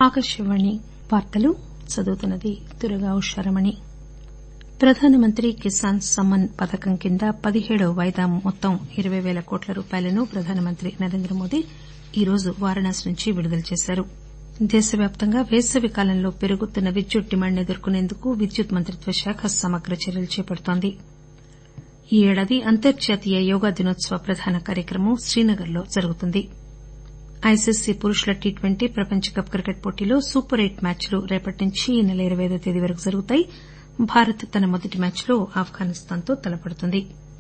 ఆకాశవాణి వార్తలు చదువుతున్నది దుర్గా ఉషారమణి. ప్రధానమంత్రి కిసాన్ సమ్మాన్ పథకం కింద 17వ వాయిదా మొత్తం 20,000 కోట్ల రూపాయలను ప్రధానమంత్రి నరేంద్రమోదీ ఈరోజు వారణాసి నుంచి విడుదల చేశారు. దేశవ్యాప్తంగా వేసవి కాలంలో పెరుగుతున్న విద్యుత్ డిమాండ్ను ఎదుర్కొనేందుకు విద్యుత్ మంత్రిత్వ శాఖ సమగ్ర చర్యలు చేపడుతోంది. ఈ ఏడాది అంతర్జాతీయ యోగా దినోత్సవ ప్రధాన కార్యక్రమం శ్రీనగర్లో జరుగుతుంది. ఐసీసీ పురుషుల టీ20 ప్రపంచకప్ క్రికెట్ పోటీలో సూపర్ 8 మ్యాచ్లు రేపటి నుంచి ఈ నెల 25వ తేదీ వరకు జరుగుతాయి. భారత్ తన మొదటి మ్యాచ్లో ఆఫ్ఘనిస్తాన్తో తలపడుతుంది.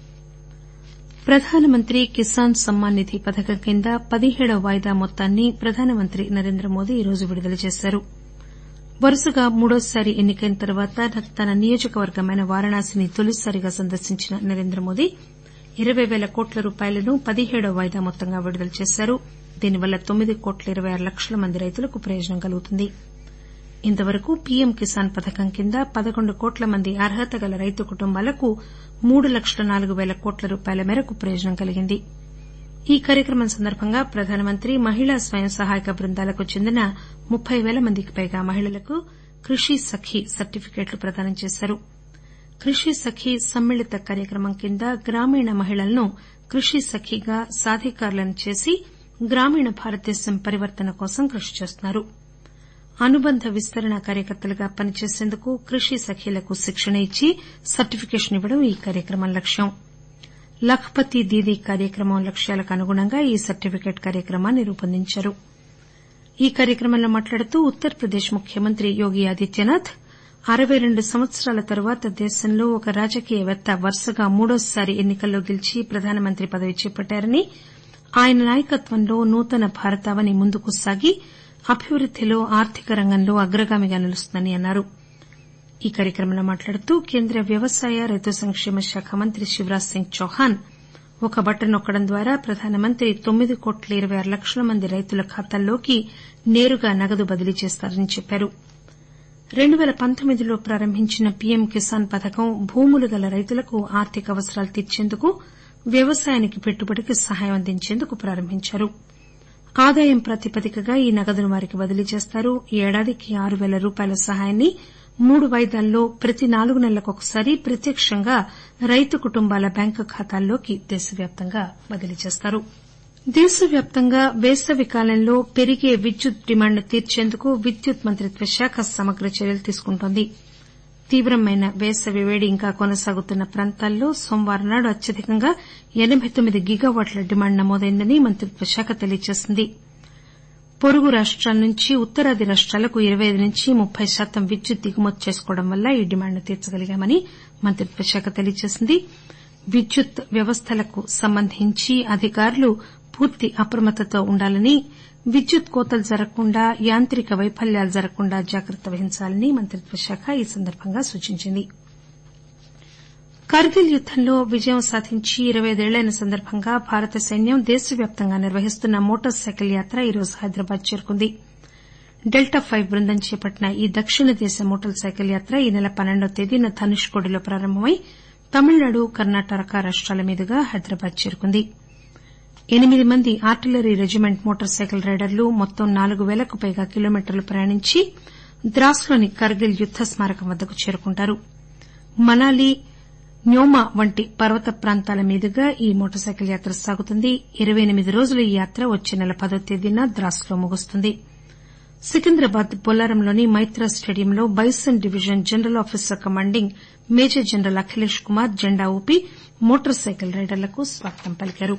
ప్రధానమంత్రి కిసాన్ సమ్మాన్ నిధి పథకం కింద 17వ వాయిదా మొత్తాన్ని ప్రధానమంత్రి నరేంద్రమోదీ ఈరోజు విడుదల చేశారు. వరుసగా మూడోసారి ఎన్నికైన తర్వాత తన నియోజకవర్గమైన వారణాసిని తొలిసారిగా సందర్శించిన నరేంద్రమోదీ 20,000 కోట్ల రూపాయలను 17వ వాయిదా మొత్తంగా విడుదల చేశారు. దీనివల్ల 9,26,00,000 మంది రైతులకు ప్రయోజనం కలుగుతుంది. ఇంతవరకు పీఎం కిసాన్ పథకం కింద 11 కోట్ల మంది అర్హత గల రైతు కుటుంబాలకు 3,04,000 కోట్ల రూపాయల మేరకు ప్రయోజనం కలిగింది. ఈ కార్యక్రమం సందర్భంగా ప్రధానమంత్రి మహిళా స్వయం సహాయక బృందాలకు చెందిన 30,000 మందికి పైగా మహిళలకు కృషి సఖి సర్టిఫికెట్లు ప్రదానం చేశారు. కృషి సఖి సమ్మిళిత కార్యక్రమం కింద గ్రామీణ మహిళలను కృషి సఖిగా సాధికారులను చేసి గ్రామీణ భారతదేశం పరివర్తన కోసం కృషి చేస్తున్నారు. అనుబంధ విస్తరణ కార్యకర్తలుగా పనిచేసేందుకు కృషి సఖీలకు శిక్షణ ఇచ్చి సర్టిఫికేషన్ ఇవ్వడం ఈ కార్యక్రమం లక్ష్యం. లఖ్పతి దీదీ కార్యక్రమం లక్ష్యాలకు అనుగుణంగా ఈ సర్టిఫికేట్ కార్యక్రమాన్ని రూపొందించారు. ఈ కార్యక్రమంలో మాట్లాడుతూ ఉత్తరప్రదేశ్ ముఖ్యమంత్రి యోగి ఆదిత్యనాథ్ 62 సంవత్సరాల తరువాత దేశంలో ఒక రాజకీయవేత్త వరుసగా మూడోసారి ఎన్నికల్లో గెలిచి ప్రధానమంత్రి పదవి చేపట్టారని, ఆయన నాయకత్వంలో నూతన భారతావని ముందుకు సాగి అభివృద్దిలో ఆర్థిక రంగంలో అగ్రగామిగా నిలుస్తుందని అన్నారు. ఈ కార్యక్రమంలో మాట్లాడుతూ కేంద్ర వ్యవసాయ రైతు సంక్షేమ శాఖ మంత్రి శివరాజ్ సింగ్ చౌహాన్ ఒక బటన్ నొక్కడం ద్వారా ప్రధానమంత్రి 9,26,00,000 మంది రైతుల ఖాతాల్లోకి నేరుగా నగదు బదిలీ చేస్తారని చెప్పారు. 2019లో ప్రారంభించిన పీఎం కిసాన్ పథకం భూములు గల రైతులకు ఆర్థిక అవసరాలు తీర్చేందుకు, వ్యవసాయానికి పెట్టుబడికి సహాయం అందించేందుకు ప్రారంభించారు. ఆదాయం ప్రాతిపదికగా ఈ నగదును వారికి బదిలీ చేస్తారు. ఈ ఏడాదికి 6,000 రూపాయల సహాయాన్ని 3 వాయిదాల్లో ప్రతి 4 నెలలకొకసారి ప్రత్యక్షంగా రైతు కుటుంబాల బ్యాంకు ఖాతాల్లోకి దేశవ్యాప్తంగా బదిలీ చేస్తారు. దేశవ్యాప్తంగా వేసవి కాలంలో పెరిగే విద్యుత్ డిమాండ్ను తీర్చేందుకు విద్యుత్ మంత్రిత్వ శాఖ సమగ్ర చర్యలు తీసుకుంటోంది. తీవ్రమైన వేసవి వేడి ఇంకా కొనసాగుతున్న ప్రాంతాల్లో సోమవారం నాడు అత్యధికంగా 89 గిగావాట్ల డిమాండ్ నమోదైందని మంత్రిత్వ శాఖ తెలియజేసింది. పొరుగు రాష్టాల నుంచి ఉత్తరాది రాష్టాలకు 25 నుంచి 30% విద్యుత్ దిగుమతి చేసుకోవడం వల్ల ఈ డిమాండ్ను తీర్చగలిగామని మంత్రిత్వ శాఖ తెలియజేసింది. విద్యుత్ వ్యవస్థలకు సంబంధించి అధికారులు పూర్తి అప్రమత్తతో ఉండాలని, విద్యుత్ కోతలు జరగకుండా, యాంత్రిక వైఫల్యాలు జరగకుండా జాగ్రత్త వహించాలని మంత్రిత్వ శాఖ ఈ సందర్భంగా సూచించింది. కార్గిల్ యుద్దంలో విజయం సాధించి 25 ఏళ్లైన సందర్భంగా భారత సైన్యం దేశవ్యాప్తంగా నిర్వహిస్తున్న మోటార్ సైకిల్ యాత్ర ఈరోజు హైదరాబాద్ చేరుకుంది. డెల్టా 5 బృందం చేపట్టిన ఈ దక్షిణ దేశ మోటార్ సైకిల్ యాత్ర ఈ నెల 12వ తేదీన ధనుష్కోడిలో ప్రారంభమై తమిళనాడు, కర్ణాటక రాష్టాల మీదుగా హైదరాబాద్ చేరుకుంది. 8 మంది ఆర్టిలరీ రెజిమెంట్ మోటార్ సైకిల్ రైడర్లు మొత్తం 4,000కు పైగా కిలోమీటర్లు ప్రయాణించి ద్రాస్లోని కార్గిల్ యుద్ద స్మారకం వద్దకు చేరుకుంటారు. మనాలి, న్యోమా వంటి పర్వత ప్రాంతాల మీదుగా ఈ మోటార్ సైకిల్ యాత్ర సాగుతుంది. 28 రోజుల ఈ యాత్ర వచ్చే నెల 10వ తేదీన ద్రాస్లో ముగుస్తుంది. సికింద్రాబాద్ బొల్లారంలోని మైత్రా స్టేడియంలో bison division general officer commanding major general Akhilesh Kumar జెండా ఊపి మోటార్ సైకిల్ రైడర్లకు స్వాగతం పలికారు.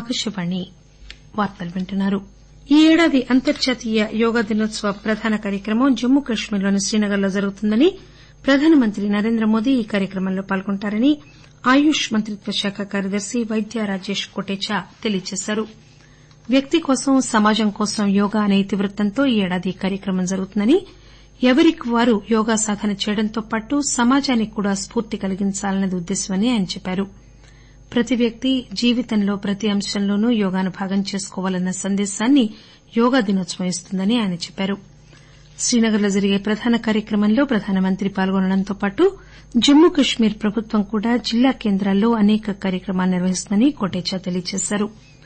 ఈ ఏడాది అంతర్జాతీయ యోగా దినోత్సవ ప్రధాన కార్యక్రమం జమ్మూ కశ్మీర్లోని శ్రీనగర్లో జరుగుతుందని, ప్రధానమంత్రి నరేంద్రమోదీ ఈ కార్యక్రమంలో పాల్గొంటారని ఆయుష్ మంత్రిత్వ శాఖ కార్యదర్శి వైద్య రాజేష్ కోటేచా తెలియజేశారు. వ్యక్తి కోసం సమాజం కోసం యోగా అనే ఇతివృత్తంతో ఈ ఏడాది ఈ కార్యక్రమం జరుగుతుందని, ఎవరికి వారు యోగా సాధన చేయడంతో పాటు సమాజానికి కూడా స్పూర్తి కలిగించాలన్నది ఉద్దేశ్యమని ఆయన చెప్పారు. ప్రతి వ్యక్తి జీవితంలో ప్రతి అంశంలోనూ యోగాను భాగం చేసుకోవాలన్న సందేశాన్ని యోగా దినోత్సవం ఇస్తుందని ఆయన చెప్పారు. శ్రీనగర్లో జరిగే ప్రధాన కార్యక్రమంలో ప్రధానమంత్రి పాల్గొనడంతో పాటు జమ్మూ కశ్మీర్ ప్రభుత్వం కూడా జిల్లా కేంద్రాల్లో అనేక కార్యక్రమాలు నిర్వహిస్తుందని కోటేచా తెలియజేశారు.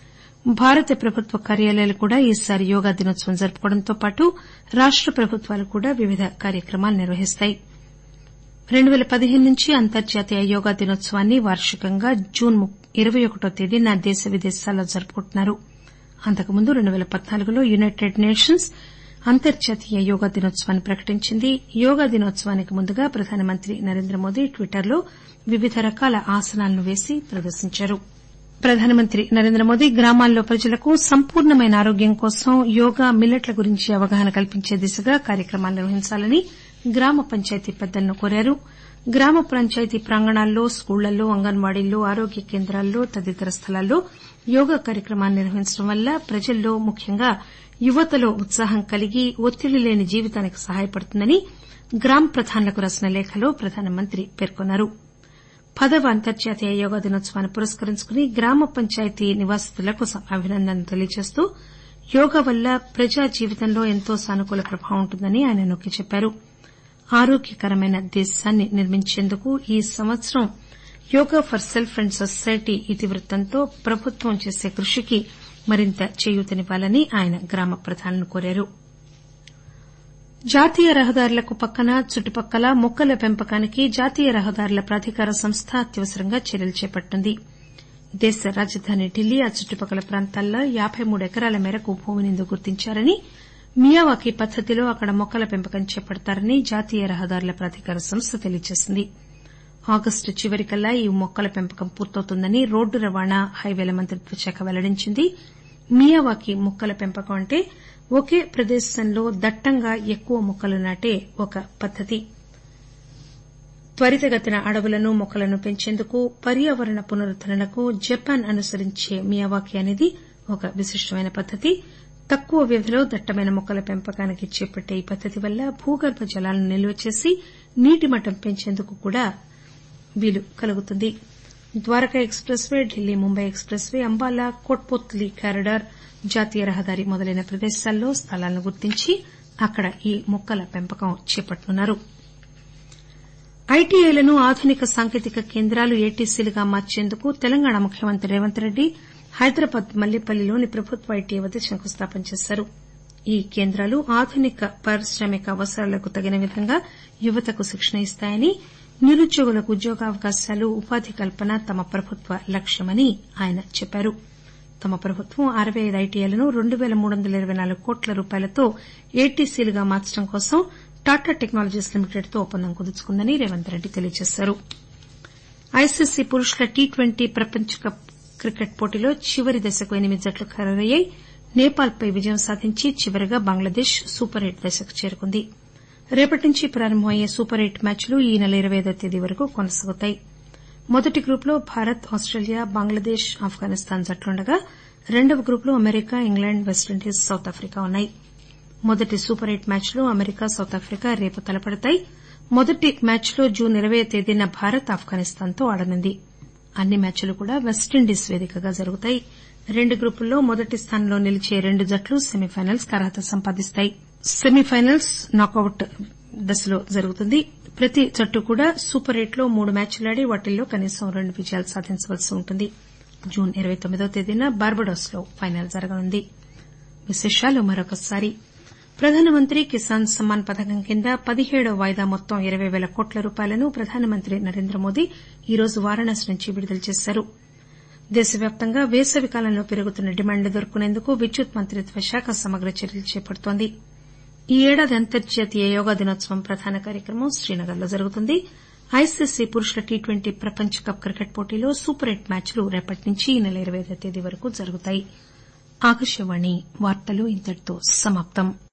భారత ప్రభుత్వ కార్యాలయాలు కూడా ఈసారి యోగా దినోత్సవం జరుపుకోవడంతో పాటు రాష్ట ప్రభుత్వాలు కూడా వివిధ కార్యక్రమాలు నిర్వహిస్తాయి 2015 నుంచి అంతర్జాతీయ యోగా దినోత్సవాన్ని వార్షికంగా జూన్ 21వ తేదీన దేశ విదేశాల్లో జరుపుకుంటున్నారు అంతకుముందు 2014లో యునైటెడ్ నేషన్స్ అంతర్జాతీయ యోగా దినోత్సవాన్ని ప్రకటించింది యోగా దినోత్సవానికి ముందుగా ప్రధానమంత్రి నరేంద్రమోదీ ట్విట్టర్లో వివిధ రకాల ఆసనాలను వేసి ప్రదర్శించారు ప్రధానమంత్రి నరేంద్రమోదీ గ్రామాల్లో ప్రజలకు సంపూర్ణమైన ఆరోగ్యం కోసం యోగా మిల్లెట్ల గురించి అవగాహన కల్పించే దిశగా కార్యక్రమాలు నిర్వహించాలని గ్రామ పంచాయతీ పెద్దలను కోరారు గ్రామ పంచాయతీ ప్రాంగణాల్లో స్కూళ్లలో అంగన్వాడీల్లో ఆరోగ్య కేంద్రాల్లో తదితర స్థలాల్లో యోగా కార్యక్రమాలు నిర్వహించడం వల్ల ప్రజల్లో ముఖ్యంగా యువతలో ఉత్సాహం కలిగి ఒత్తిడి లేని జీవితానికి సహాయపడుతుందని గ్రామ ప్రధానులకు రాసిన లేఖలో ప్రధానమంత్రి పేర్కొన్నారు 10వ అంతర్జాతీయ యోగా దినోత్సవాన్ని పురస్కరించుకుని గ్రామ పంచాయతీ నివాసితులకు అభినందనలు తెలియజేస్తూ యోగా వల్ల ప్రజా జీవితంలో ఎంతో సానుకూల ప్రభావం ఉంటుందని ఆయన నొక్కి చెప్పారు ఆరోగ్యకరమైన దేశాన్ని నిర్మించేందుకు ఈ సంవత్సరం yoga for self and society ఇతివృత్తంతో ప్రభుత్వం చేసే కృషికి మరింత చేయూతనివ్వాలని ఆయన గ్రామ ప్రధానులను కోరారు జాతీయ రహదారులకు పక్కన చుట్టుపక్కల మొక్కల పెంపకానికి జాతీయ రహదారుల ప్రాధికార సంస్థ అత్యవసరంగా చర్యలు చేపట్టింది దేశ రాజధాని ఢిల్లీ ఆ చుట్టుపక్కల ప్రాంతాల్లో 53 ఎకరాల మేరకు భూమిని గుర్తించారని మియావాకీ పద్దతిలో అక్కడ మొక్కల పెంపకం చేపడతారని జాతీయ రహదారుల ప్రాధికార సంస్థ తెలియజేసింది ఆగస్టు చివరికల్లా ఈ మొక్కల పెంపకం పూర్తవుతుందని రోడ్డు రవాణా హైవేల మంత్రిత్వ శాఖ వెల్లడించింది మియావాకీ మొక్కల పెంపకం అంటే ఒకే ప్రదేశంలో దట్టంగా ఎక్కువ మొక్కలు నాటే ఒక పద్దతి త్వరితగతిన అడవులను మొక్కలను పెంచేందుకు పర్యావరణ పునరుద్దరణకు జపాన్ అనుసరించే మియావాకీ అనేది ఒక విశిష్టమైన పద్దతి తక్కువ వ్యవధిలో దట్టమైన మొక్కల పెంపకానికి చేపట్టే ఈ పద్దతి వల్ల భూగర్భ జలాలను నిల్వ చేసి నీటి మట్టం పెంచేందుకు కూడా వీలు కలుగుతుంది Dwarka expressway Delhi Mumbai expressway Ambala Kotputli corridor జాతీయ రహదారి మొదలైన ప్రదేశాల్లో స్థలాలను గుర్తించి అక్కడ ఈ మొక్కల పెంపకం చేపట్టనున్నారు ఐటీఐలను ఆధునిక సాంకేతిక కేంద్రాలు ఏటీసీలుగా మార్చేందుకు తెలంగాణ ముఖ్యమంత్రి రేవంత్ రెడ్డి హైదరాబాద్ మల్లేపల్లిలోని ప్రభుత్వ ఐటీఐ వద్ద శంకుస్థాపన చేశారు ఈ కేంద్రాలు ఆధునిక పారిశ్రామిక అవసరాలకు తగిన విధంగా యువతకు శిక్షణ ఇస్తాయని నిరుద్యోగులకు ఉద్యోగావకాశాలు ఉపాధి కల్పన తమ ప్రభుత్వ లక్ష్యమని ఆయన చెప్పారు తమ ప్రభుత్వం 65 ఐటీఐలను 2324 కోట్ల రూపాయలతో ఏటీసీలుగా మార్చడం కోసం టాటా టెక్నాలజీస్ లిమిటెడ్ తో ఒప్పందం కుదుర్చుకుందని రేవంత్ రెడ్డి తెలియజేశారు ఐసీసీ పురుషుల టీ20 ప్రపంచ కప్ క్రికెట్ పోటీలో చివరి దశకు 8 జట్లు ఖరారయ్యాయి నేపాల్ పై విజయం సాధించి చివరగా బంగ్లాదేశ్ సూపర్ 8 దశకు చేరుకుంది రేపటి నుంచి ప్రారంభమయ్యే సూపర్ 8 మ్యాచ్లు ఈ నెల 25వ తేదీ వరకు కొనసాగుతాయి మొదటి గ్రూపులో భారత్ ఆస్టేలియా బంగ్లాదేశ్ ఆఫ్ఘనిస్తాన్ జట్లుండగా రెండవ గ్రూపులో America England West Indies South Africa ఉన్నాయి మొదటి సూపర్ 8 మ్యాచ్లో అమెరికా సౌత్ ఆఫ్రికా రేపు తలపడతాయి మొదటి మ్యాచ్లో జూన్ 20వ తేదీన భారత్ ఆఫ్ఘనిస్తాన్ తో ఆడనుంది అన్ని మ్యాచ్లు కూడా వెస్టిండీస్ వేదికగా జరుగుతాయి రెండు గ్రూపుల్లో మొదటి స్థానంలో నిలిచే రెండు జట్లు సెమీఫైనల్స్ కు అర్హత సంపాదిస్తాయి సెమీఫైనల్స్ నాకౌట్ దశలో జరుగుతుంది ప్రతి జట్టు కూడా సూపర్ 8 లో 3 మ్యాచ్లాడి వాటిల్లో కనీసం 2 విజయాలు సాధించవలసి ఉంటుంది జూన్ 29వ తేదీన బార్బడోస్ లో ఫైనల్ జరగనుంది విశేషాలు మరొకసారి ప్రధానమంత్రి కిసాన్ సమ్మాన్ పథకం కింద 17వ వాయిదా మొత్తం 20,000 కోట్ల రూపాయలను ప్రధానమంత్రి నరేంద్రమోదీ ఈరోజు వారణాసి నుంచి విడుదల చేశారు దేశవ్యాప్తంగా వేసవి కాలంలో పెరుగుతున్న డిమాండ్ను ఎదుర్కొనేందుకు విద్యుత్ మంత్రిత్వ శాఖ సమగ్ర చర్యలు చేపడుతోంది ఈ ఏడాది అంతర్జాతీయ యోగా దినోత్సవం ప్రధాన కార్యక్రమం శ్రీనగర్ లో జరుగుతుంది ఐసీసీ పురుషుల టీ20 ప్రపంచ కప్ క్రికెట్ పోటీలో సూపర్ 8 మ్యాచ్లు రేపటి నుంచి ఈ నెల 25వ తేదీ వరకు జరుగుతాయి